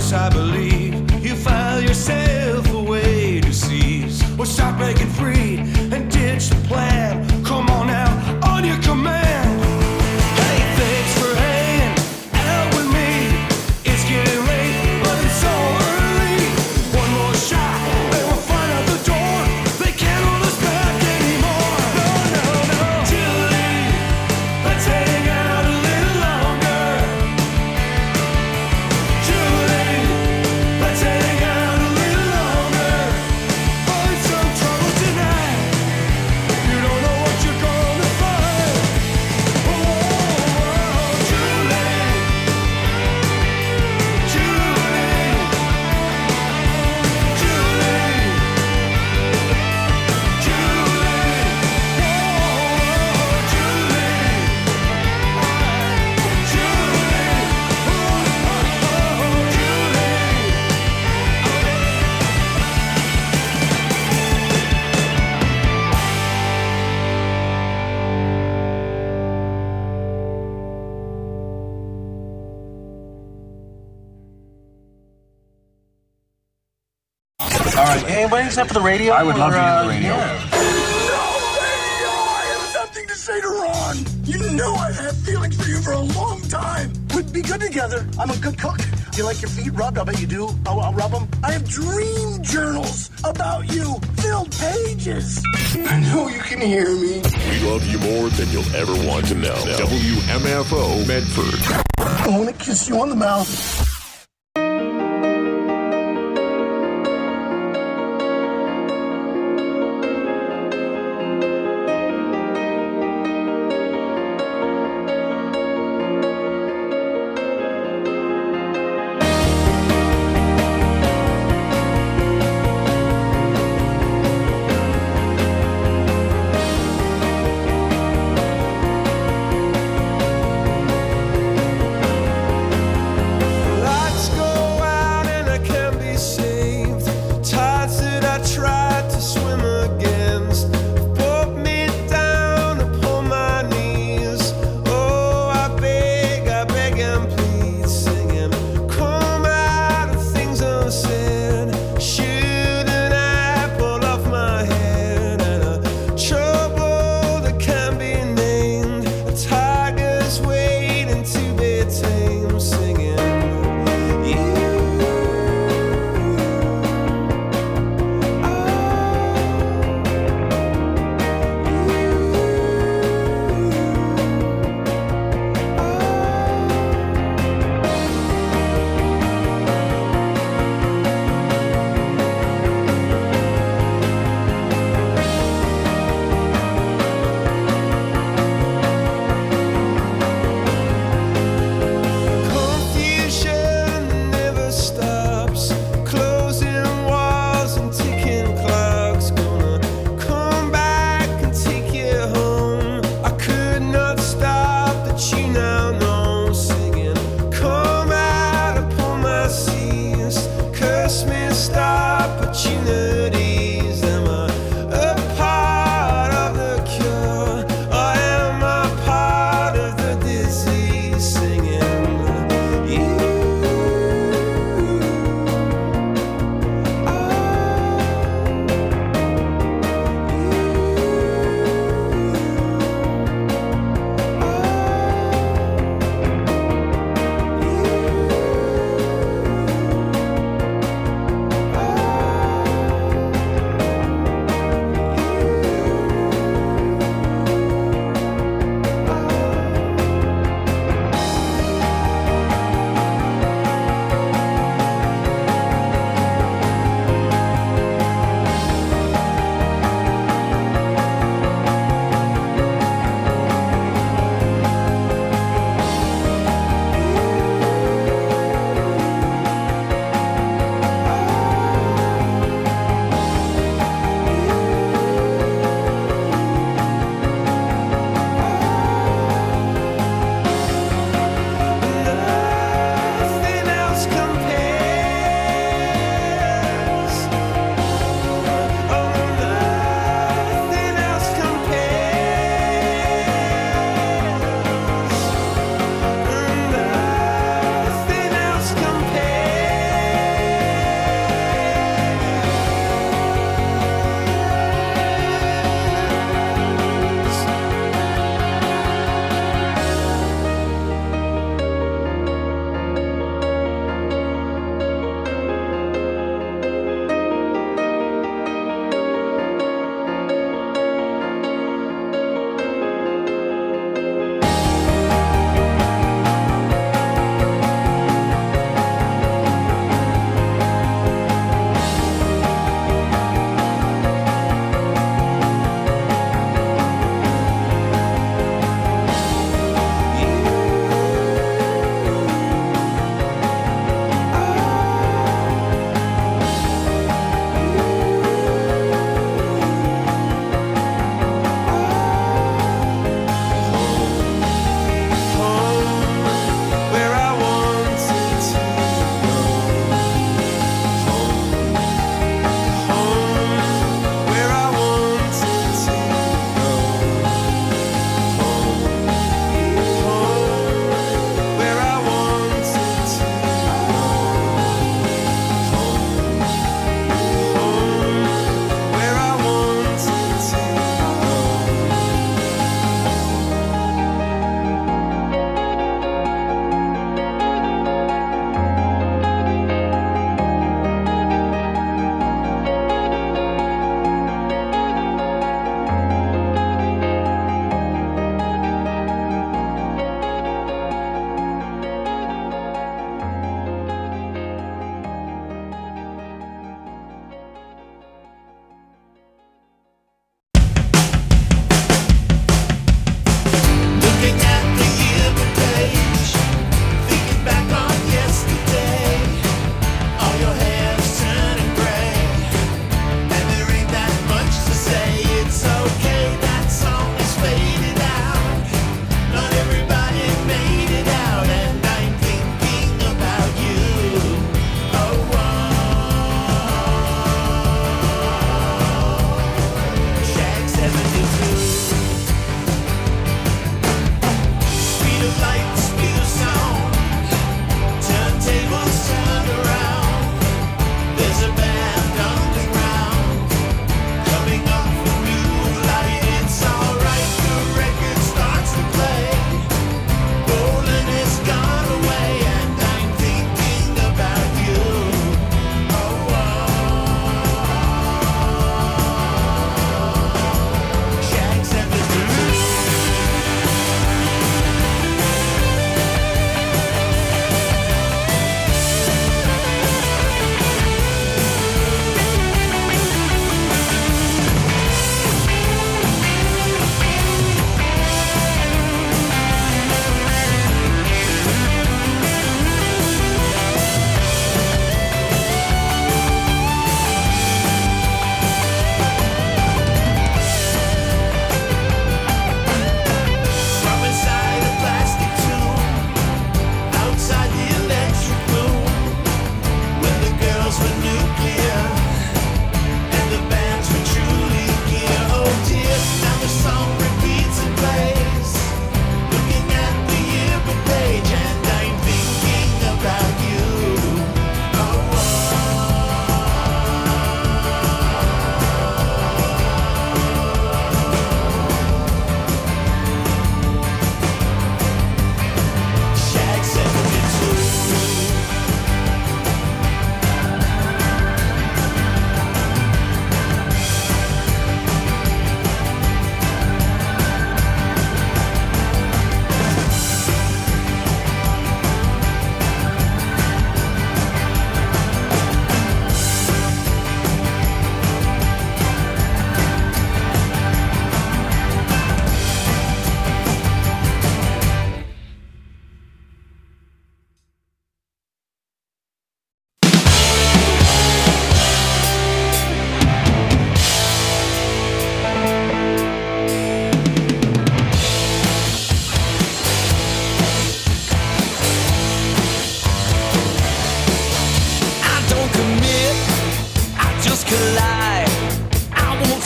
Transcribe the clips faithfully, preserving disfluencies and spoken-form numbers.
yes, I believe you file yourself away to seize or start breaking free and ditch the plan. Come on now, on your command. Hey, thanks for hanging out with me. It's getting late, but it's so early. One more shot, they will find out the door. They can't hold us back anymore. No, no, no. Julie, let's hang out a little longer. Julie, let's hang out a little longer. Oh, it's some trouble tonight. You don't know what you're gonna find. Oh, Julie, Julie, Julie, Julie, oh, Julie, Julie, oh, Julie. All right, anybody except for the radio? I would love to Or, hear the uh, radio. yeah. I have something to say to Ron. You know I've had feelings for you for a long time. We'd be good together. I'm a good cook. Do you like your feet rubbed? I bet you do. I'll, I'll rub them. I have dream journals about you, filled pages. I know you can hear me. We love you more than you'll ever want to know. W M F O Medford. I want to kiss you on the mouth. I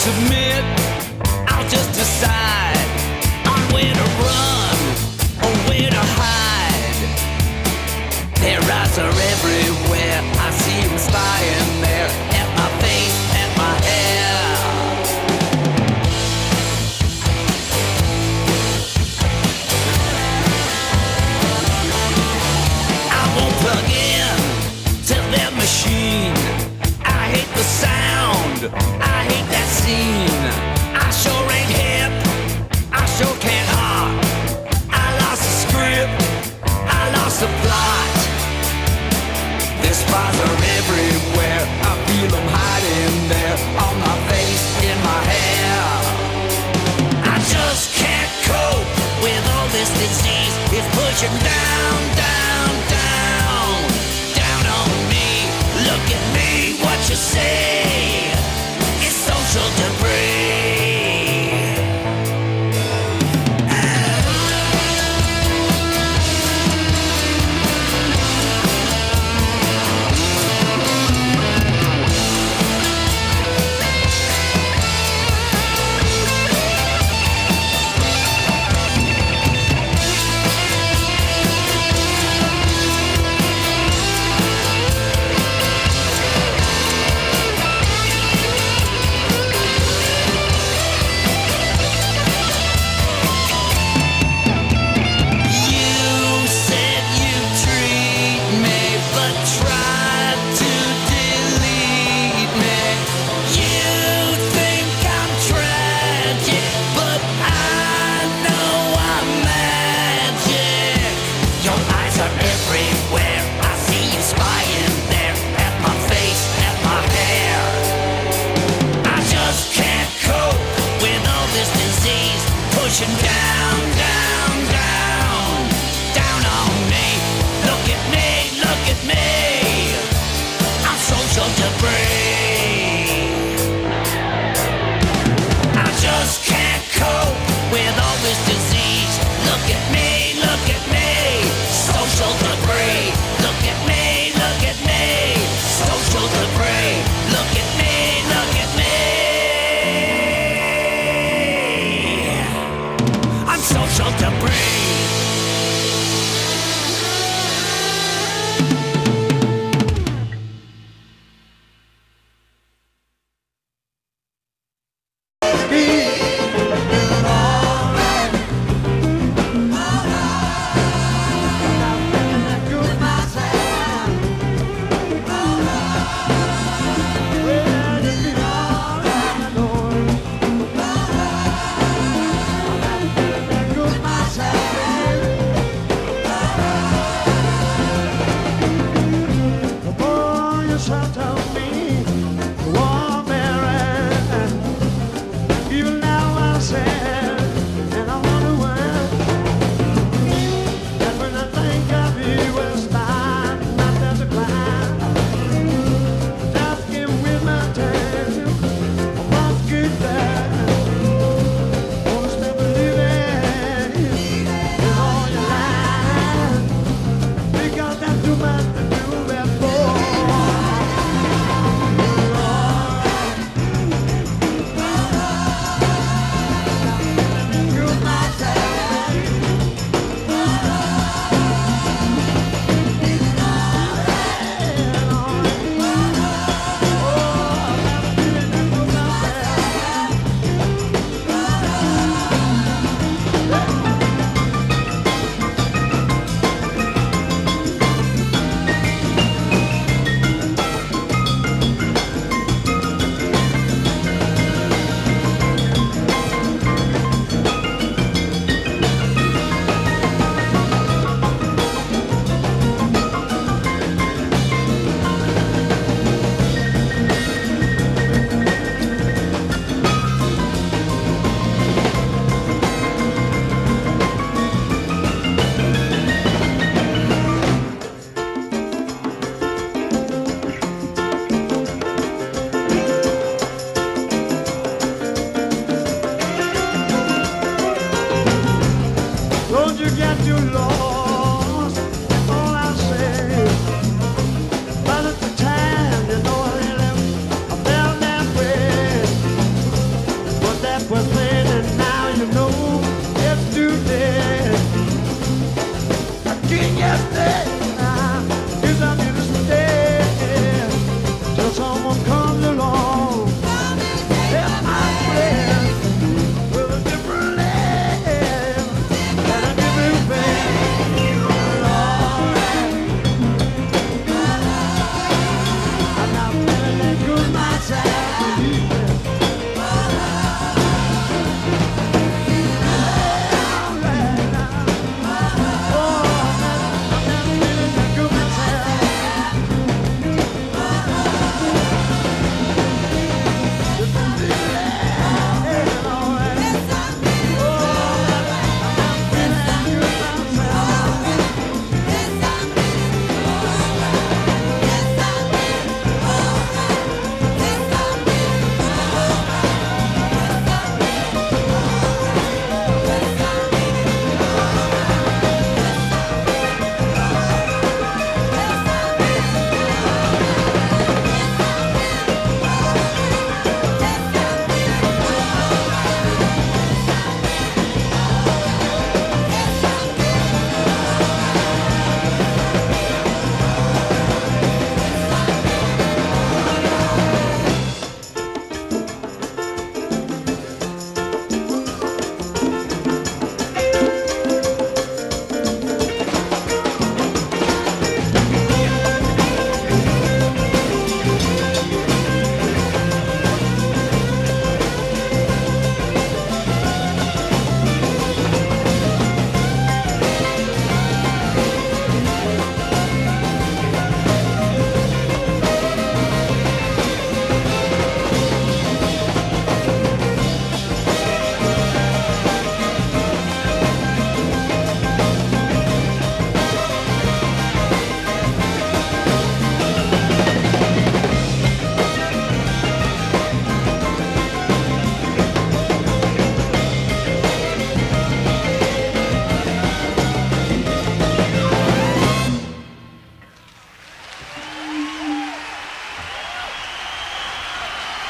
submit, I'll just decide on where to run or where to hide. Their eyes are everywhere, I see them spying there at my face, at my hair. I won't plug in to their machine. I hate the sound, I hate that scene. I sure ain't hip, I sure can't hop. I lost the script, I lost the plot. Their spies are everywhere, I feel them hiding there, on my face, in my hair. I just can't cope with all this disease. It's pushing down, down, down, down on me. Look at me, what you say? It's social debris.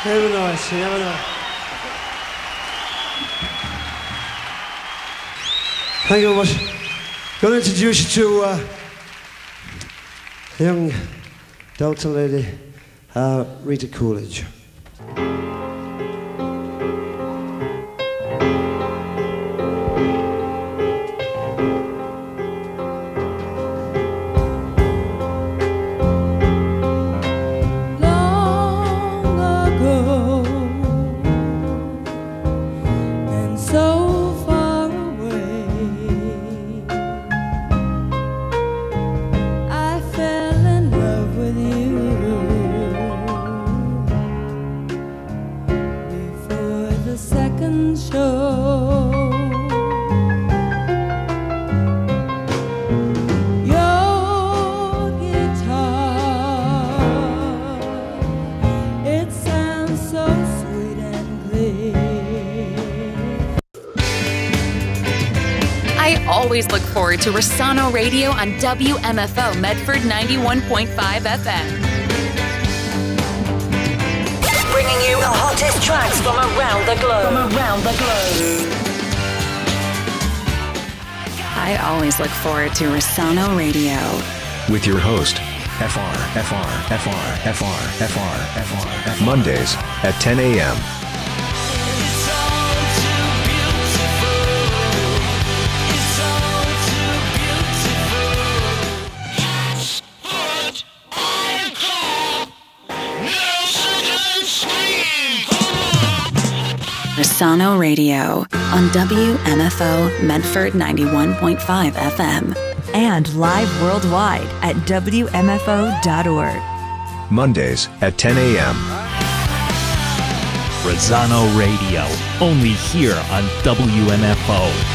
Have a nice, have a nice. Thank you very much. I'm going to introduce you to uh, a young Delta lady, uh, Rita Coolidge. Always look forward to Rossano Radio on W M F O Medford ninety-one point five F M. Bringing you the hottest tracks from around the globe. From around the globe. I always look forward to Rossano Radio. With your host, F R, F R, F R, F R, F R, F R, F R. Mondays at ten a.m. Rossano Radio on W M F O Medford ninety-one point five F M. And live worldwide at W M F O dot org. Mondays at ten a.m. Rossano Radio, only here on W M F O.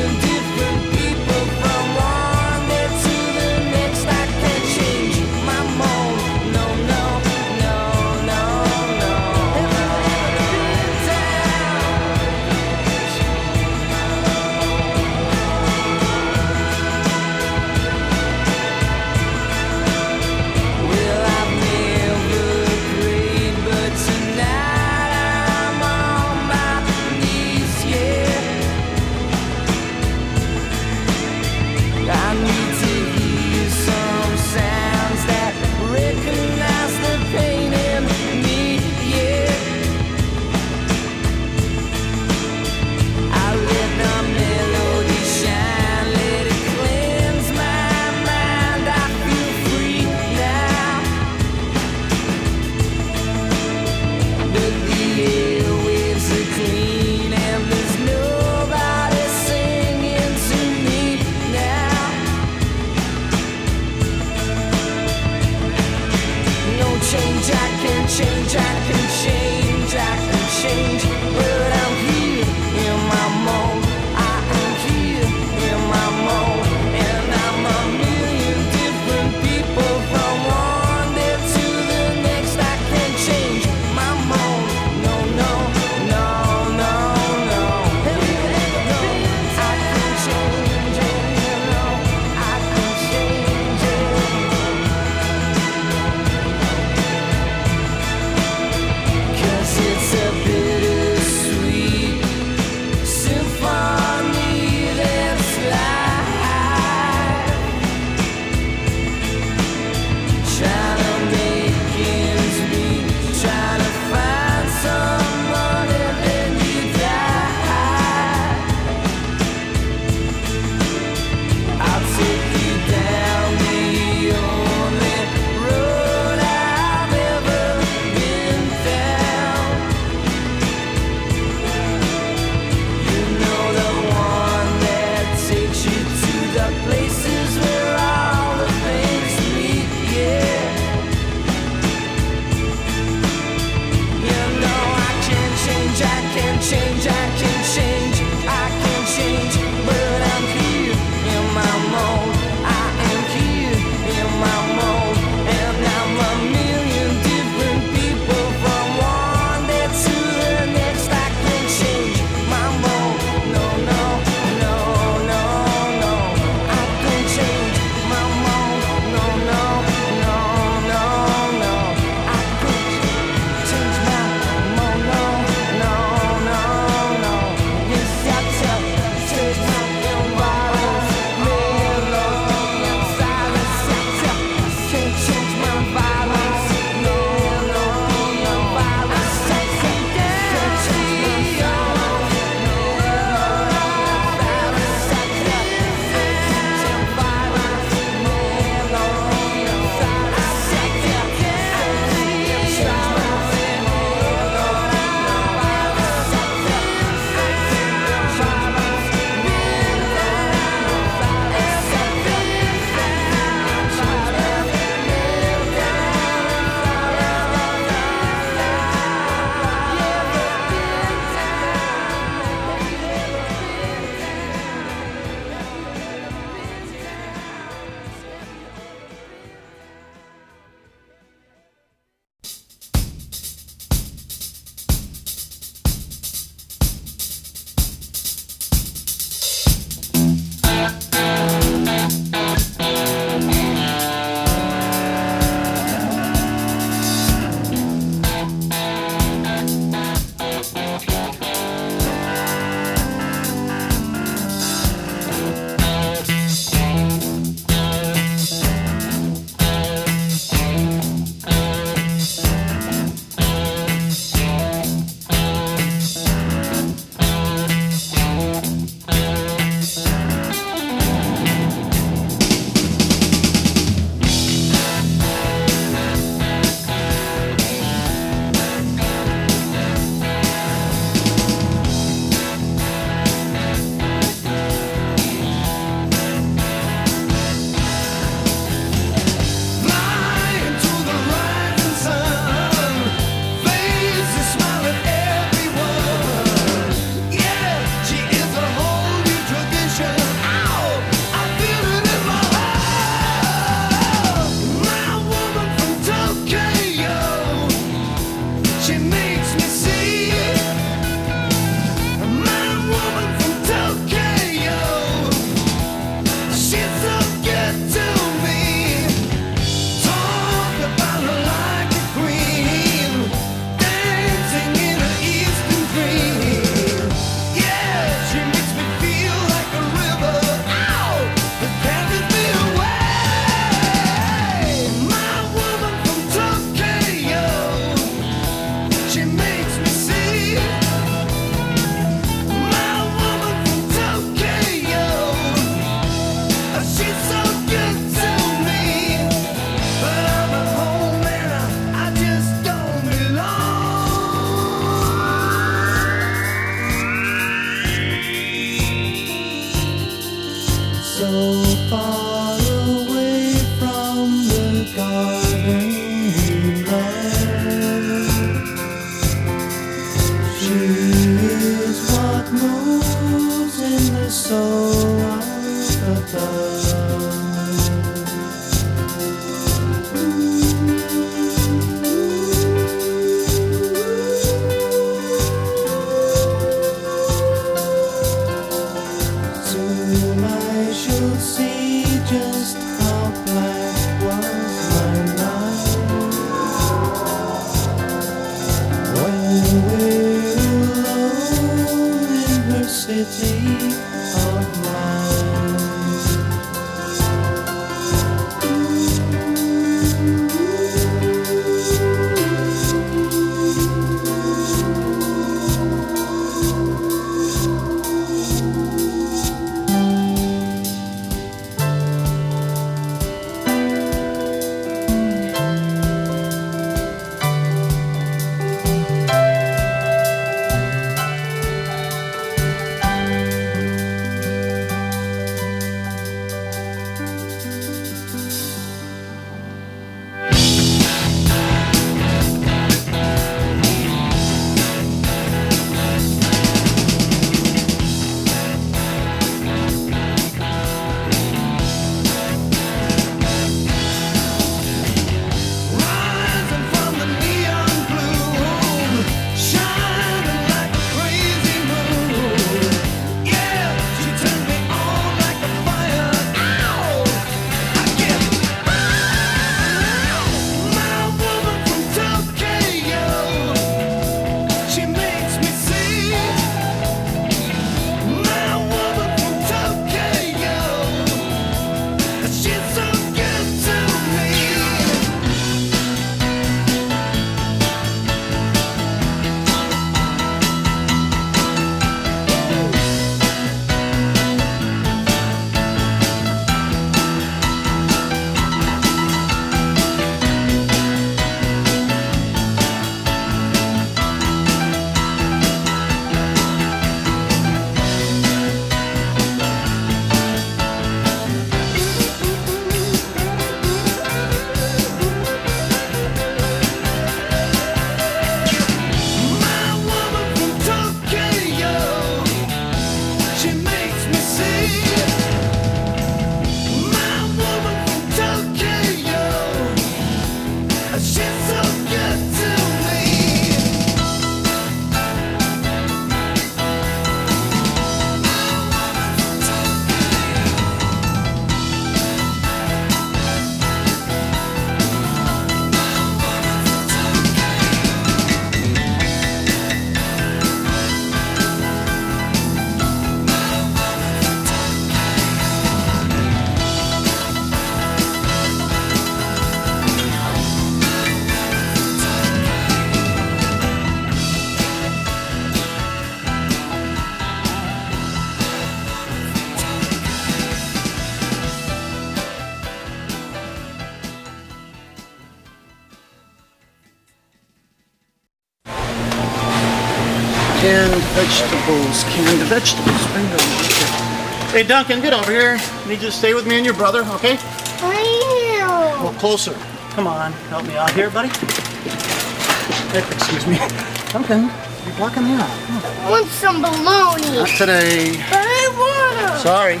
Canned vegetables, canned vegetables. Bingo. Hey, Duncan, get over here. I need you to stay with me and your brother, okay? I am. Well, closer. Come on, help me out here, buddy. Hey, excuse me. Duncan, you're blocking me out. Oh. I want some bologna. Not today. But I want to. Sorry.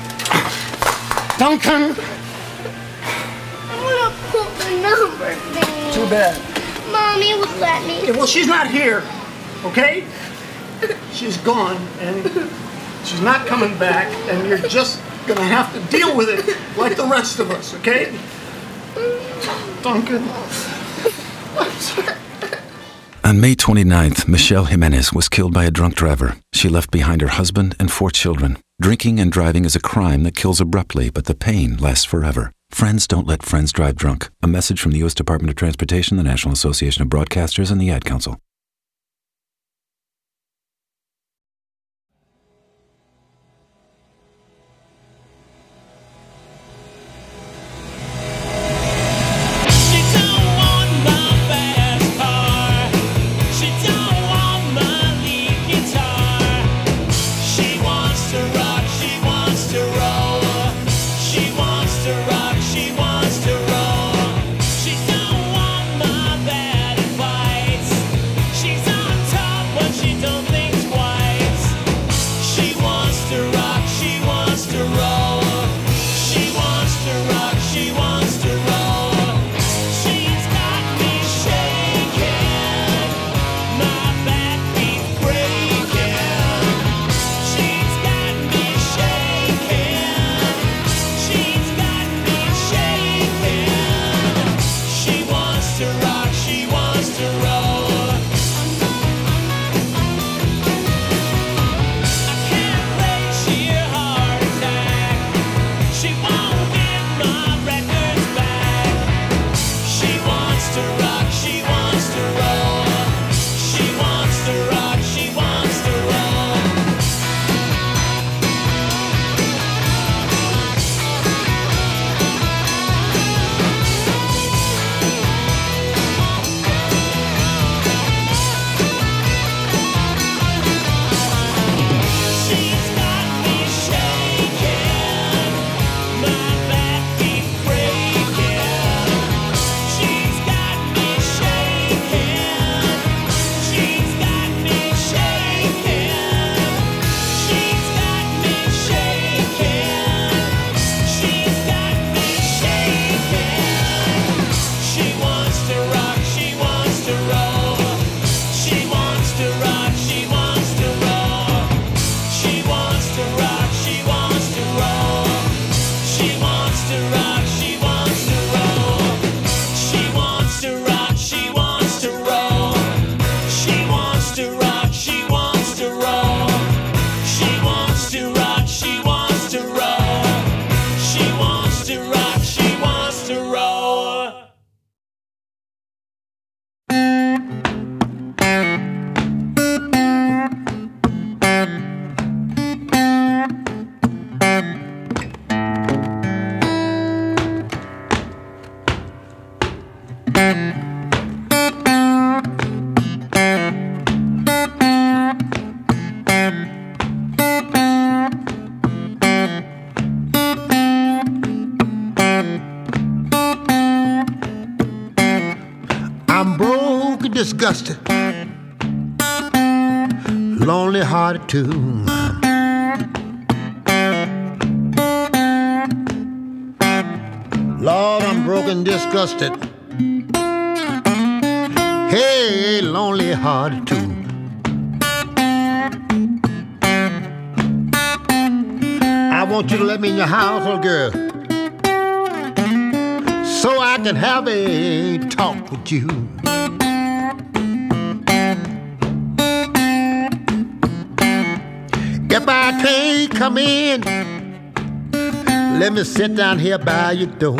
Duncan! I want to put the number thing. Too bad. Mommy would let me. Yeah, well, she's not here, okay? She's gone, and she's not coming back, and you're just gonna have to deal with it like the rest of us, okay? Duncan. On May twenty-ninth, Michelle Jimenez was killed by a drunk driver. She left behind her husband and four children. Drinking and driving is a crime that kills abruptly, but the pain lasts forever. Friends don't let friends drive drunk. A message from the U S Department of Transportation, the National Association of Broadcasters, and the Ad Council. Disgusted, lonely hearted too. Lord, I'm broken, disgusted. Hey, lonely hearted too. I want you to let me in your house, little girl, so I can have a talk with you. If I can't come in, let me sit down here by your door.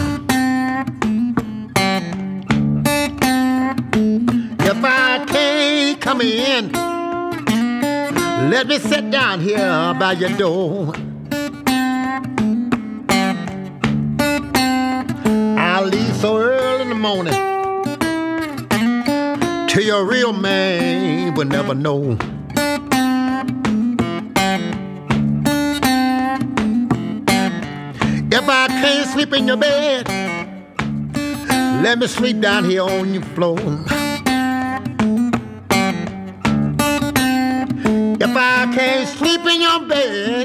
If I can't come in, let me sit down here by your door. I'll leave so early in the morning till your real man will never know. If I can't sleep in your bed, let me sleep down here on your floor. If I can't sleep in your bed,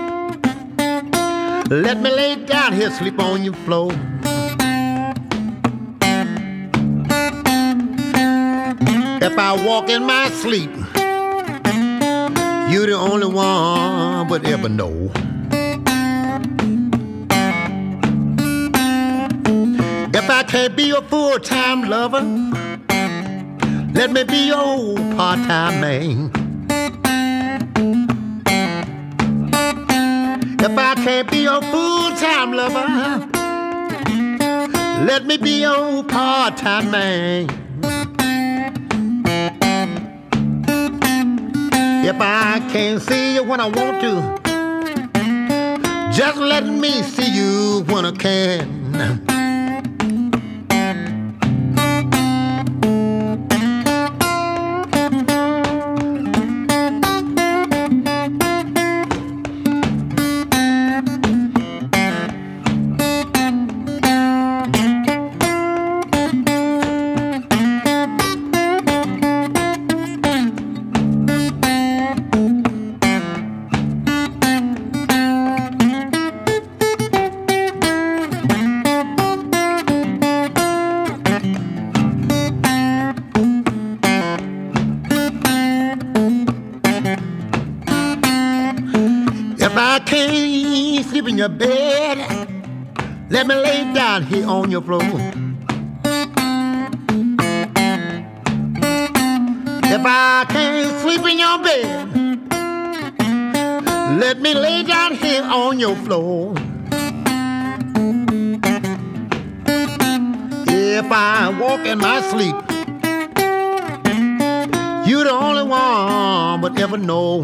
let me lay down here, sleep on your floor. If I walk in my sleep, you're the only one would ever know. If I can't be your full-time lover, let me be your part-time man. If I can't be your full-time lover, let me be your part-time man. If I can't see you when I want to, just let me see you when I can. Your bed, let me lay down here on your floor. If I can't sleep in your bed, let me lay down here on your floor. If I walk in my sleep, you're the only one would ever know.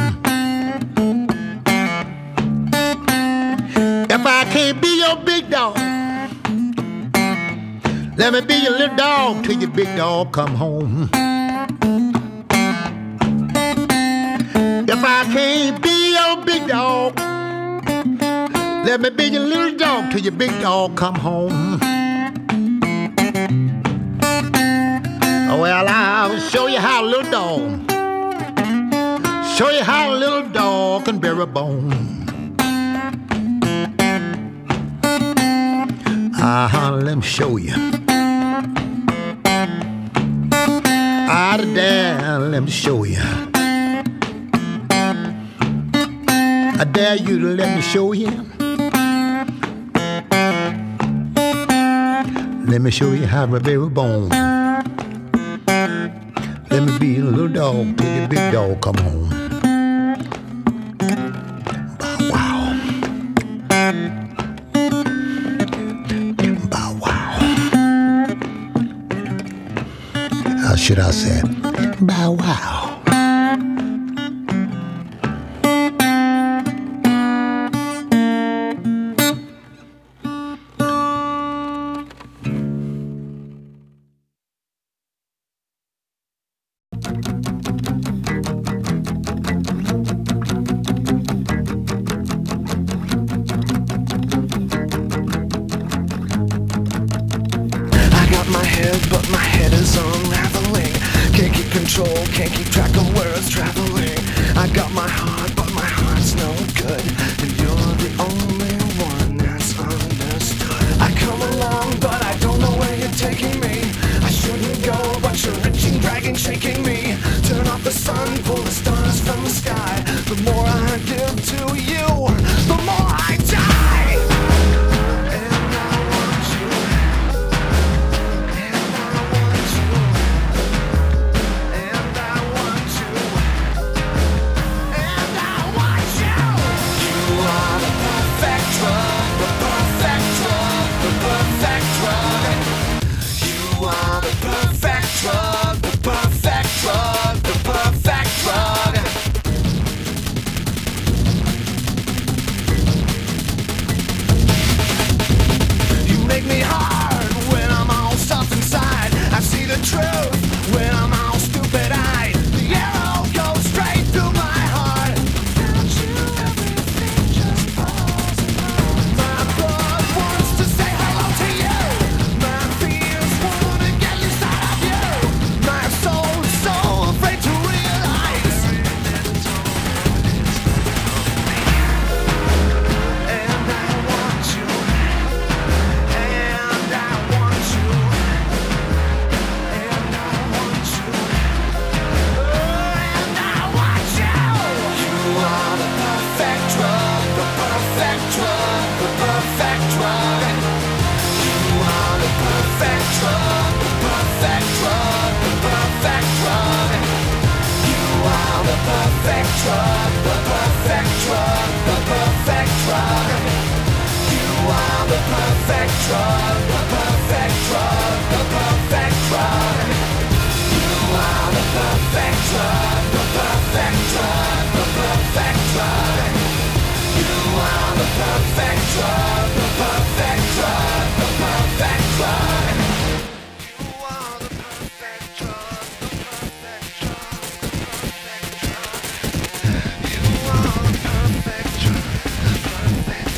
If I can't be your big dog, let me be your little dog till your big dog come home. If I can't be your big dog, let me be your little dog till your big dog come home. Well, I'll show you how a little dog, show you how a little dog can bear a bone. Uh-huh, let me show you. Out of there, let me show you. I dare you to let me show you. Let me show you how to bear a bone. Let me be a little dog till the big dog come home. Should I say, bow wow. I got my head, but my head is unraveling. Can't keep control, can't keep track of where it's traveling. I got my heart, but my heart's no good, and you're the only one that's understood. I come along, but I don't know where you're taking me. I shouldn't go, but you're reaching, dragging, shaking me. Turn off the sun, pull the stars from the sky. The more I give to you, the more I die. And I want you. Make me hard when I'm all stuffed inside. I see the truth when drug, the perfect drug, the perfect drug. You are the perfect drug, the perfect drug, the perfect drug. You are the perfect drug, the perfect drug, the perfect drug. You are the perfect drug, the perfect drug, the perfect drug. You are the perfect drug, the perfect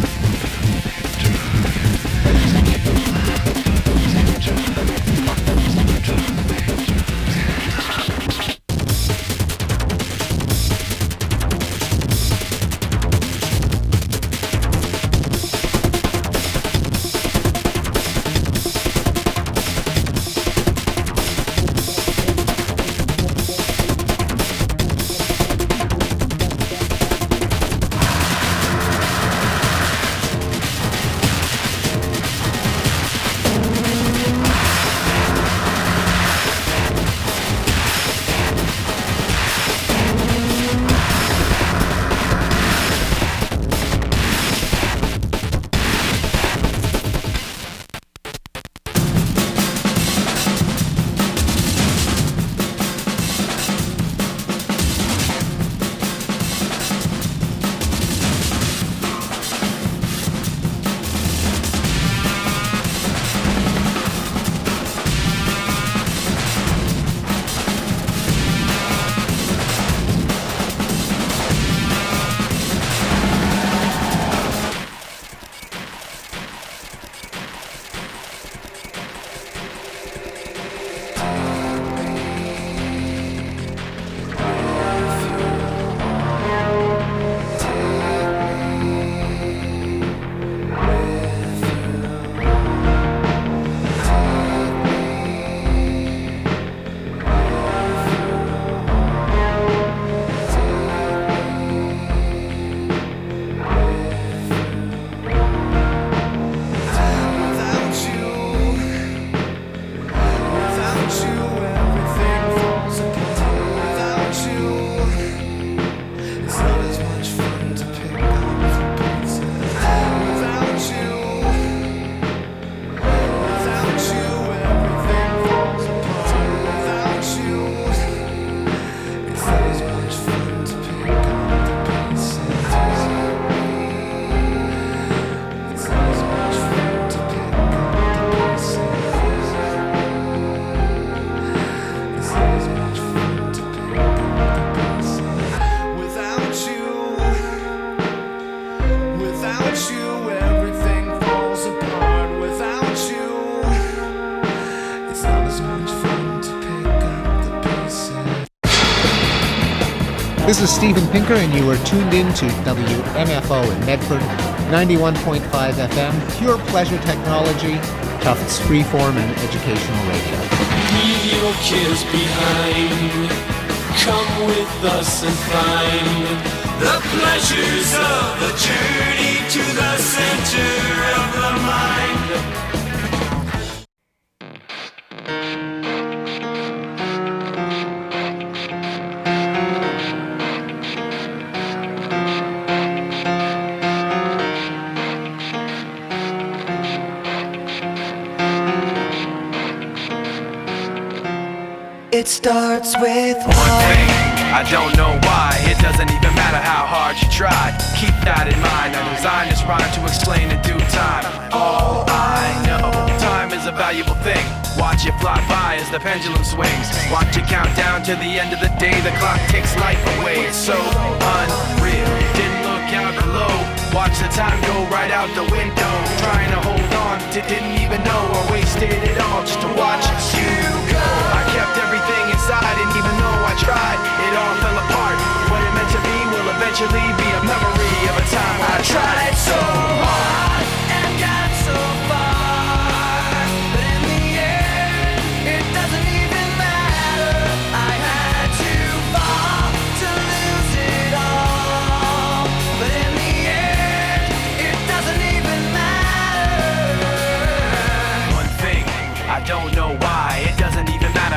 This is Steven Pinker, and you are tuned in to W M F O in Medford, ninety-one point five F M, pure pleasure technology, Tufts freeform and educational radio. Leave your kids behind. Come with us and find the pleasures of the journey to the center of the mind. It starts with one thing, I don't know why. It doesn't even matter how hard you try. Keep that in mind. I designed this rhyme to explain in due time. All I know, time is a valuable thing. Watch it fly by as the pendulum swings. Watch it count down to the end of the day. The clock takes life away. It's so unreal. Didn't look out below. Watch the time go right out the window. Trying to hold on to didn't even know I wasted it all just to watch you go. I kept everything inside, and even though I tried, it all fell apart. What it meant to be will eventually be a memory of a time I tried so hard and got so far, but in the end, it doesn't even matter. I had to fall to lose it all, but in the end, it doesn't even matter. One thing, I don't know why, it doesn't even matter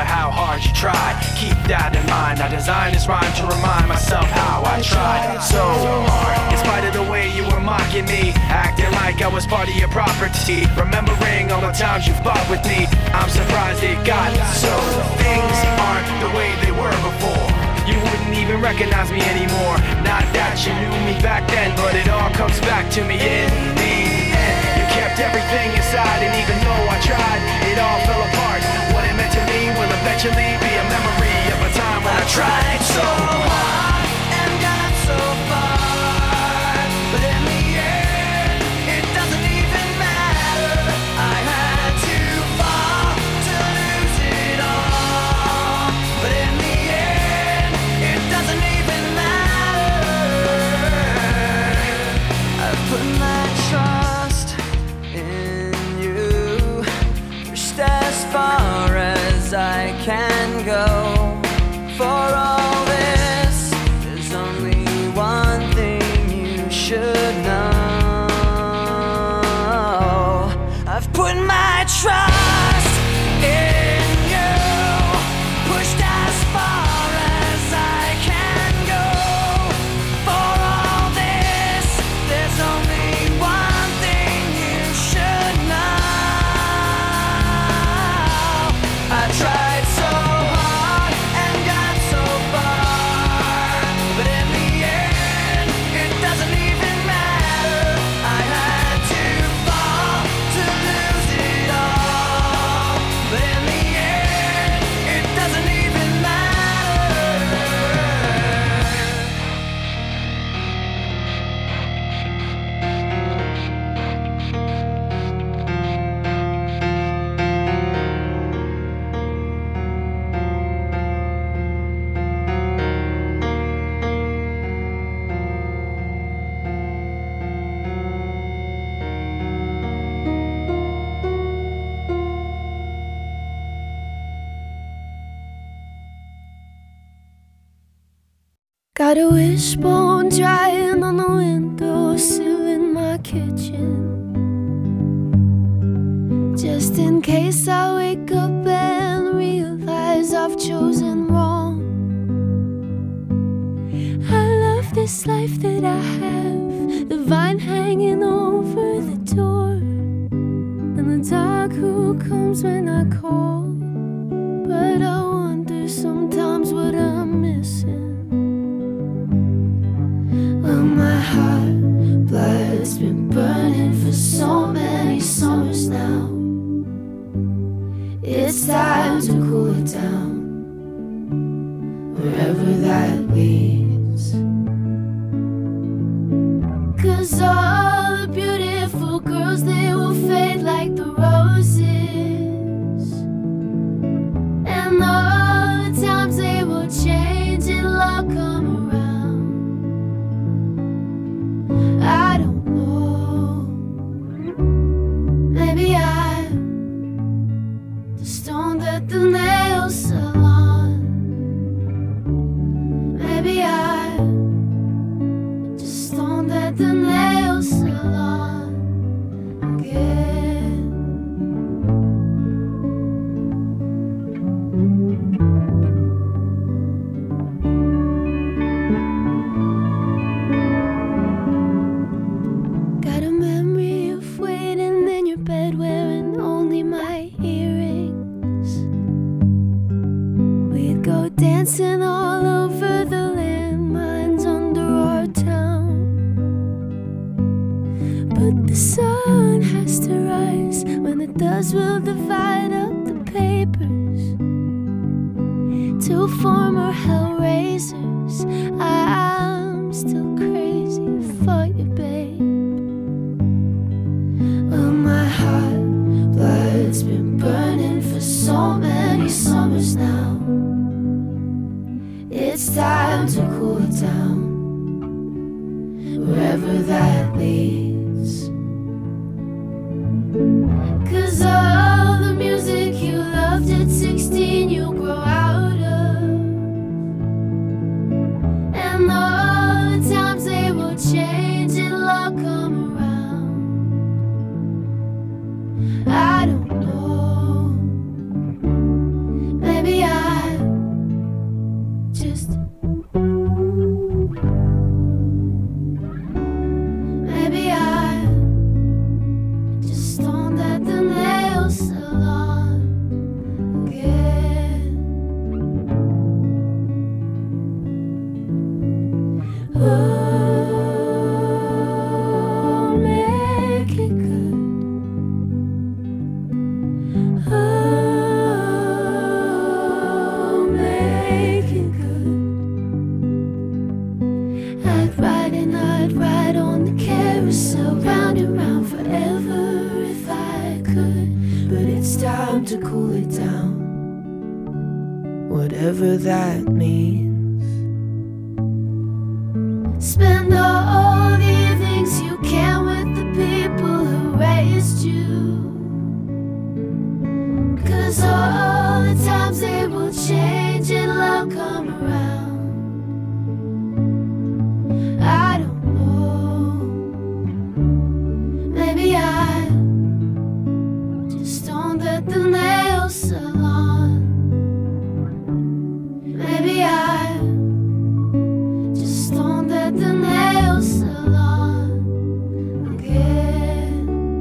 how hard you try. Keep that in mind. I designed this rhyme to remind myself how I tried so hard. In spite of the way you were mocking me, acting like I was part of your property, remembering all the times you fought with me, I'm surprised it got so. Things aren't the way they were before. You wouldn't even recognize me anymore. Not that you knew me back then, but it all comes back to me in the end. You kept everything inside, and even though I tried, it all fell apart. What it meant to me will eventually be a memory of a time when I tried so hard and got so far, but in the end, it doesn't even matter. I had to fall to lose it all, but in the end, it doesn't even matter. I've put my trust in you, pushed as far as I can go. For all this, there's only one thing you should know. I've put my trust in you, pushed as far as I can go. For all this, there's only one thing you should know. I tried so hard and got so far, but in the end, it doesn't even matter. I had to fall to lose it all, but in the end, it doesn't even matter. Got a wishbone drying on the windowsill in my kitchen, just in case I wake up and realize I've chosen wrong. I love this life that I have, the vine hanging over the door, and the dog who comes when I call. But I wonder sometimes what I'm missing. Well, my heart blood's been burning for so many summers now. It's time to cool it down, wherever that leads. 'Cause all the beautiful girls, they will fade like the roses, and all the times they will change and love come around. I don't know, maybe I'm the stone that the nails salon. Maybe I'm just stone that the nails salon again. Got a memory of waiting in your bed wearing only my earrings. We'd go dancing all over the landmines under our town. But the sun has to rise. When it does, we'll divide up the papers. Two former hellraisers, I'm still crazy for you, babe. Well, my heart blood's been burning for so many summers now. It's time to cool it down, wherever that leads. 'Cause all the music you loved at sixteen, you grow out of, and all the times they will change and love come around. I don't know, maybe but it's time to cool it down, whatever that means. Spend all the evenings you can with the people who raised you, 'cause all the times they will change and love come around. I don't know, maybe I just don't let the nail salon. Maybe I just don't let the nail salon again.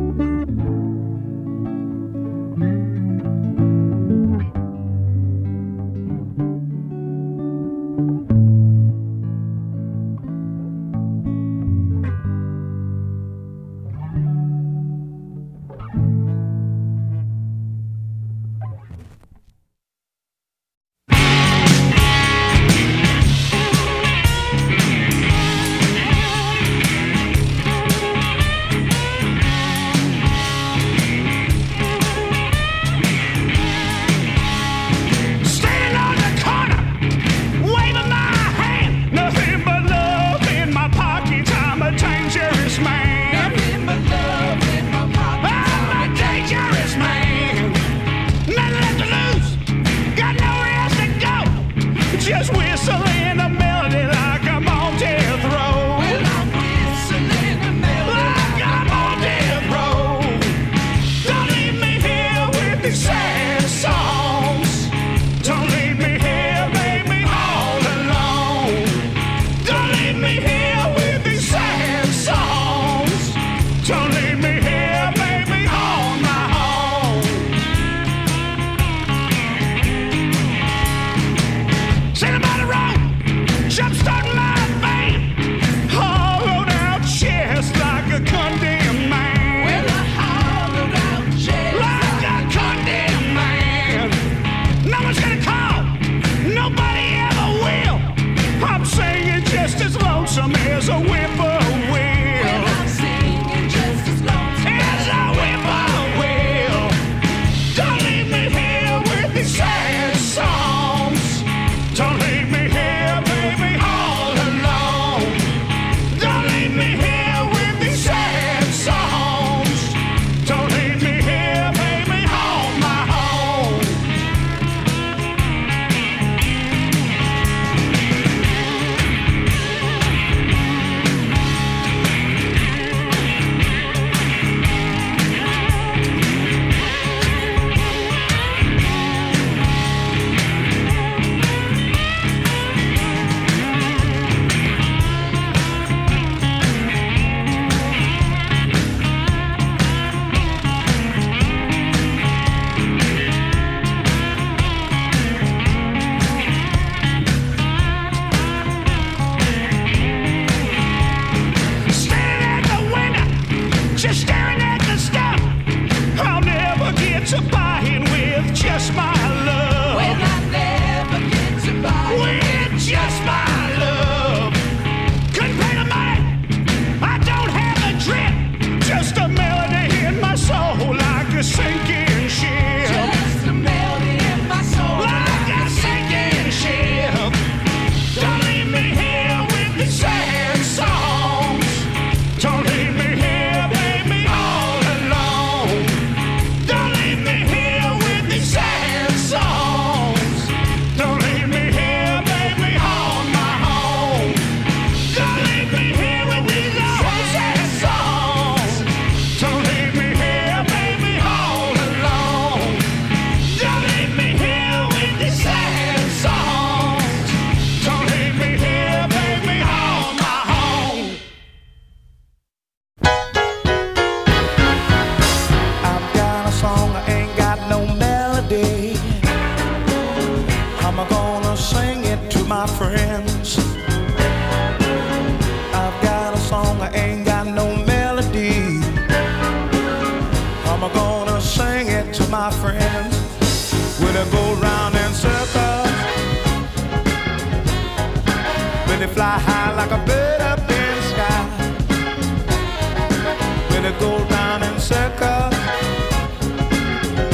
Fly high like a bird up in the sky. When it go round in circles,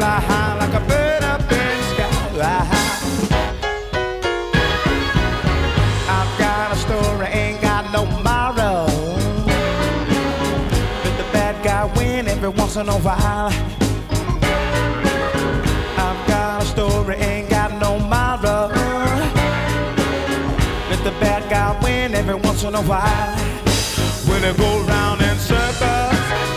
fly high like a bird up in the sky. I've got a story, ain't got no tomorrow. Let the bad guy win every once in a while. I've got a story, ain't got no tomorrow. Let the bad guy win every once in a while. When it go round in circles,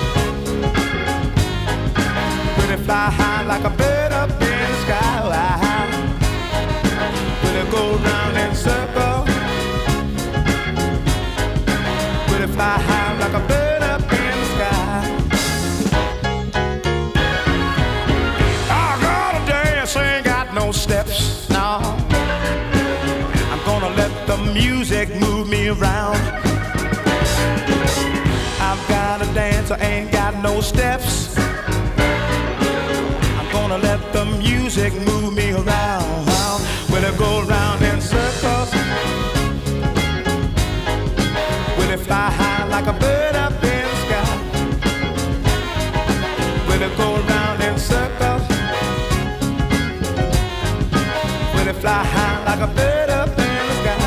when it fly high like a bird up in the sky. When it go round in circles, when it fly high like a bird up in the sky. I gotta dance, ain't got no steps, no. I'm gonna let the music move me around. I've got to dance, I ain't got no steps. I'm gonna let the music move me around. When I go round in circles, when it fly high like a bird up in the sky. When I go round in circles, when it fly high like a bird up in the sky.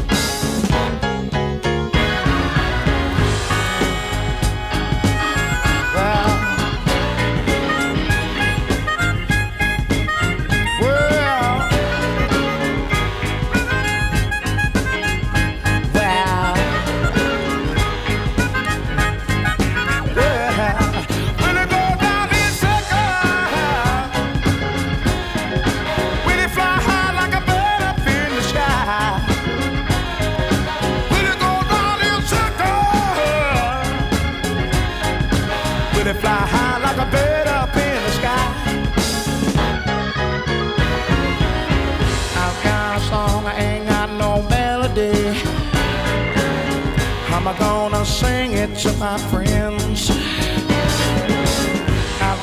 They fly high like a bird up in the sky. I've got a song, I ain't got no melody. How am I gonna sing it to my friends?